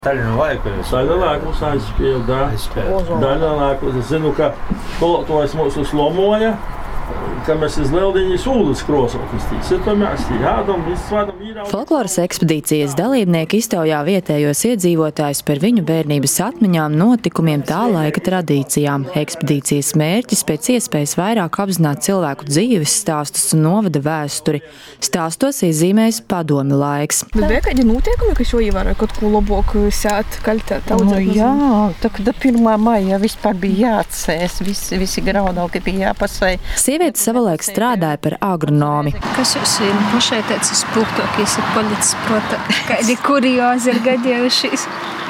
Daļa laikus aizpilda. Daļa laikus. Es zinu, ka kolotājs mūsu slomoja, ka mēs iz Leldiņas ūdens krosotīs. Folkloras ekspedīcijas dalībnieki iztaujā vietējos iedzīvotājus par viņu bērnības atmiņām, notikumiem, tā laika tradīcijām. Ekspedīcijas mērķis pēc iespējas vairāk apzināt cilvēku dzīves stāstus un novada vēsturi. Stāstos iezīmējas padomju laiks. Bet bija kādi notiekumi, kas jau ievēroja kaut ko laboku sēt, kaļtēt, audzēt? Jā, tā kad 1. maija vispār bija jāatcēs, visi graudauki bija jāpasai. Sieviete savulaik strādāja par agronomi. Kas jūs pašai teicis spilgtākais ir palicis protā? Kādi kuriozi ir gadījušies?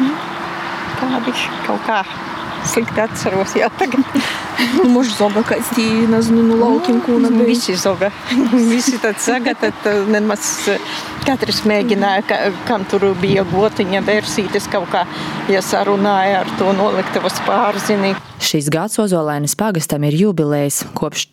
Kādi kaut kā slikti atceros, jā, tagad. Может, zoga kāds tī, nezinu, no laukiem kūna bija? Visi zoga. Visi tad saga, tad nemaz katrs mēģināja, kam tur bija gotiņa versijas kaut kā, ja sarunāja ar to noliktavas pārzini. Šis gads Ozolainas pagastam ir jubilejs. Kopš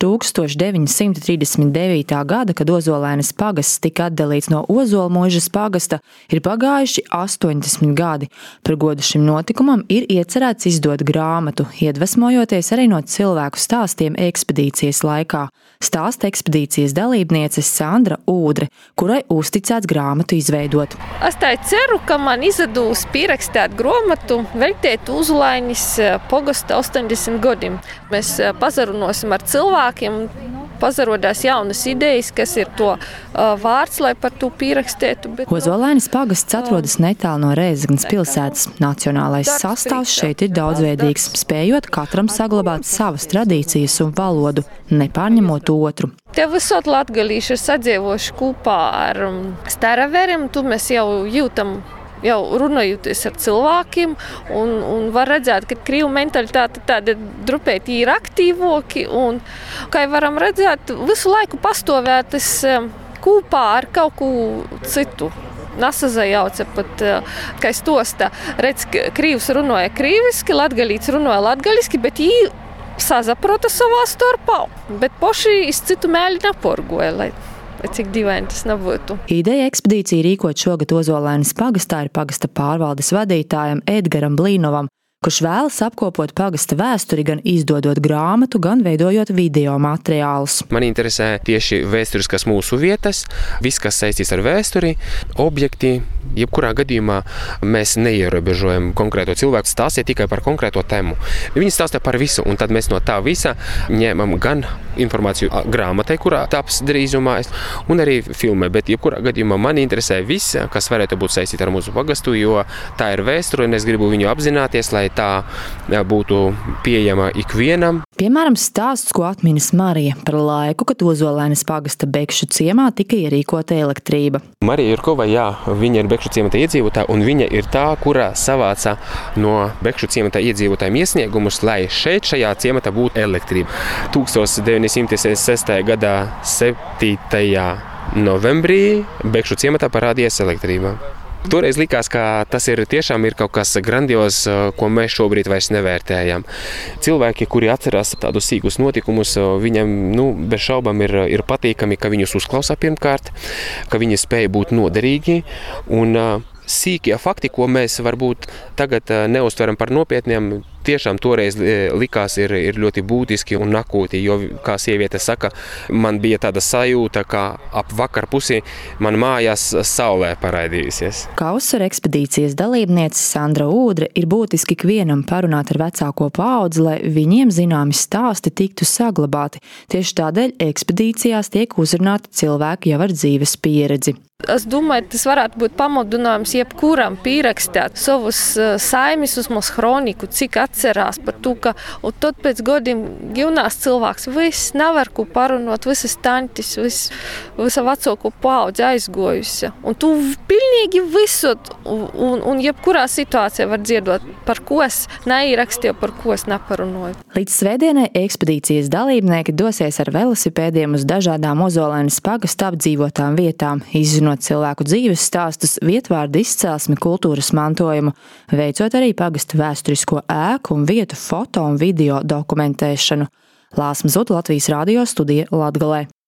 1939. gada, kad Ozolainas pagasts tika atdalīts no Ozolmuižas pagasta, ir pagājuši 80 gadi. Par godu šim notikumam ir iecerēts izdot grāmatu, iedvesmojoties arī no cilvēku stāstiem ekspedīcijas laikā. Stāsta ekspedīcijas dalībniece Sandra Ūdre, kurai uzticēts grāmatu izveidot. Es tā ceru, ka man izdevās pierakstīt grāmatu veltīt Ozolainas pagasta 80 gadiem. Mēs pasarunosim ar cilvēkiem, pazarodās jaunas idejas, kas ir to vārds, lai par to pierakstītu. Ozolainas pagasts atrodas netālu no Rēzeknes pilsētas. Nacionālais sastāvs šeit ir daudzveidīgs, spējot katram saglabāt savas tradīcijas un valodu, nepārņemot otru. Te visot latgalīši ir sadzīvojuši kopā ar staraveriem, tu mēs jau jūtam, jau runājoties ar cilvēkiem, un var redzēt, ka krīvu mentalitāte tāda drupēti ir aktīvoki, un, kā varam redzēt, visu laiku pastāvētas kopā ar kaut ko citu. Nasazajauca pat, kā stosta, redz, krīvs runāja krīviski, latgalīts runāja latgaliski, bet jī sazaprota savā starpā, bet poši iz citu mēļi neporgoja, lai cik dīvaini tas nebūtu. Ideja ekspedīcija rīkot šogad Ozolainas pagastā ir pagasta pārvaldes vadītājam Edgaram Blīnovam, kurš vēlas apkopot pagasta vēsturi gan izdodot grāmatu, gan veidojot video materiālus. Man interesē tieši vēsturiskas mūsu vietas, viss, kas saistīts ar vēsturi, objekti. Jebkurā gadījumā mēs neierobežojam konkrēto cilvēku, stāstīt tikai par konkrēto tēmu. Viņi stāsta par visu, un tad mēs no tā visa ņemam gan informāciju grāmatai, kurā taps drīzumā, un arī filmē, bet jebkurā gadījumā man interesē viss, kas varētu būt saistīts ar mūsu pagastu, jo tā ir vēsture, un es gribu viņu apzināties, lai tā būtu pieejama ikvienam. Piemēram, stāsts, ko atminas Marija par laiku, kad Ozolainas pagasta Bekšu ciemā tika ierīkota elektrība. Marija Jurkova, jā, viņa ir Bekšu ciemata iedzīvotāja, un viņa ir tā, kurā savāca no Bekšu ciemata iedzīvotājiem iesniegumus, lai šajā ciematā būtu elektrība. 1906. gadā 7. novembrī Bekšu ciematā parādījās elektrība. Toreiz likās, ka tas tiešām ir kaut kas grandios, ko mēs šobrīd vairs nevērtējam. Cilvēki, kuri atcerās tādus sīkus notikumus, viņam bez šaubām ir patīkami, ka viņus uzklausā pirmkārt, ka viņi spēja būt noderīgi, un sīkie fakti, ko mēs varbūt tagad neuztveram par nopietniem, tiešām toreiz likās ir ļoti būtiski un akūti, jo, kā sieviete saka, man bija tāda sajūta, ka ap vakarpusi man mājās saulē paraidījusies. Kā uzsver ekspedīcijas dalībniece Sandra Ūdre, ir būtiski ikvienam parunāt ar vecāko paudzi, lai viņiem zināmi stāsti tiktu saglabāti. Tieši tādēļ ekspedīcijās tiek uzrunāti cilvēki jau ar dzīves pieredzi. Es domāju, tas varētu būt pamudinājums jebkuram pierakstīt savus saimes uzmos hroniku, cik atcerās par to, ka tad pēc godiem jaunās cilvēks viss nevar ko parunot, visas tantis, visa vecāko paudze aizgojusi. Un tu pilnīgi visot, un jebkurā situācijā var dziedot, par ko es neierakstīju, par ko es neparunoju. Līdz svētdienai ekspedīcijas dalībnieki dosies ar velosipēdiem uz dažādām Ozolainas pagasta apdzīvotām vietām, izzinot cilvēku dzīves stāstus, vietvārdu izcelsmi, kultūras mantojumu, veicot arī pagasta vēsturisko ēku un vietu foto un video dokumentēšanu. Lāsma Zuda, Latvijas radio studija Latgalē.